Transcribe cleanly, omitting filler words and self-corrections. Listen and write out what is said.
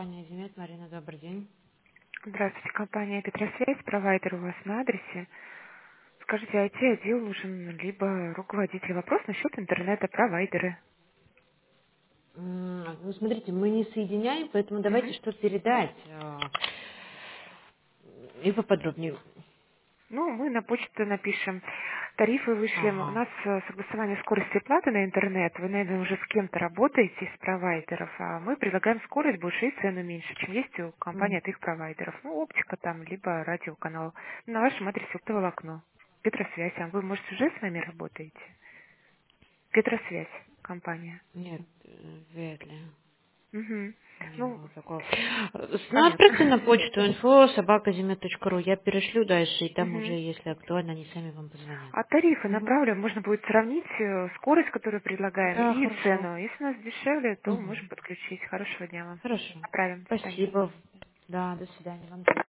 компания Зимет. Марина, добрый день. Здравствуйте, компания Петросвязь, провайдер у вас на адресе. Скажите, IT-отдел нужен, либо руководитель. Вопрос насчет интернета, провайдеры. Ну, смотрите, мы не соединяем, поэтому давайте Мгм. что передать. И поподробнее. Ну, мы на почту напишем. Тарифы вышлем. У Ага. нас согласование скорости платы на интернет. Вы, наверное, уже с кем-то работаете из провайдеров, а мы предлагаем скорость больше и цену меньше, чем есть у компании от их провайдеров. Ну, оптика там, либо радиоканал. На вашем адресе оптоволокно. Петросвязь. А вы, может, уже с нами работаете? Петросвязь компания. Нет, вряд ли. Мгм. Не Ну, было такого. Ну, понятно. отправьте на почту info@zimet.ru. Я перешлю дальше, и там уже, Мгм. если актуально, они сами вам позвонят. А тарифы Мгм. направлю, можно будет сравнить скорость, которую предлагаем, Да, и хорошо. цену. Если у нас дешевле, то можем Мгм. подключить. Хорошего дня вам. Хорошо. Направим. До свидания. Спасибо. Да, до свидания. Вам тоже.